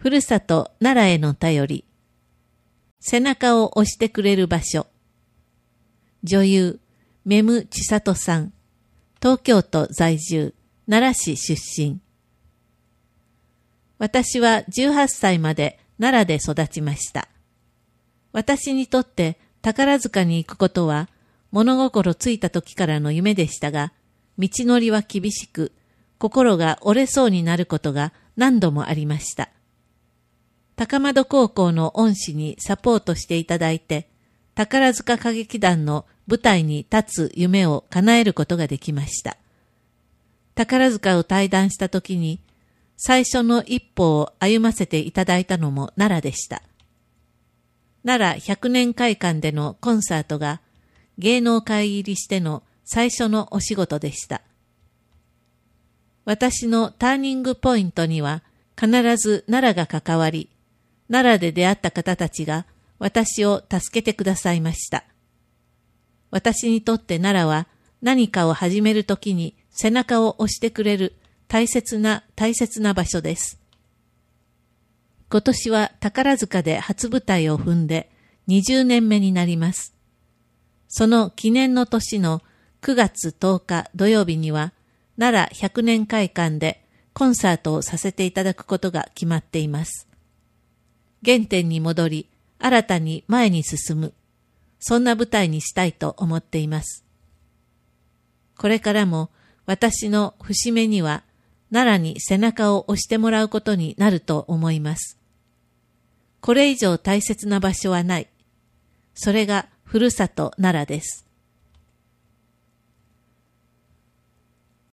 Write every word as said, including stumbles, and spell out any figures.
ふるさと奈良への便り。背中を押してくれる場所。女優、めむちさとさん。東京都在住、奈良市出身。私はじゅうはっさいまで奈良で育ちました。私にとって宝塚に行くことは物心ついた時からの夢でしたが、道のりは厳しく、心が折れそうになることが何度もありました。高円高校の恩師にサポートしていただいて、宝塚歌劇団の舞台に立つ夢を叶えることができました。宝塚を退団した時に、最初の一歩を歩ませていただいたのも奈良でした。奈良百年会館でのコンサートが芸能界入りしての最初のお仕事でした。私のターニングポイントには必ず奈良が関わり、奈良で出会った方たちが私を助けてくださいました。私にとって奈良は何かを始めるときに背中を押してくれる大切な大切な場所です。今年は宝塚で初舞台を踏んでにじゅうねんめになります。その記念の年のくがつとおか土曜日には奈良百年会館でコンサートをさせていただくことが決まっています。原点に戻り、新たに前に進む、そんな舞台にしたいと思っています。これからも私の節目には奈良に背中を押してもらうことになると思います。これ以上大切な場所はない。それがふるさと奈良です。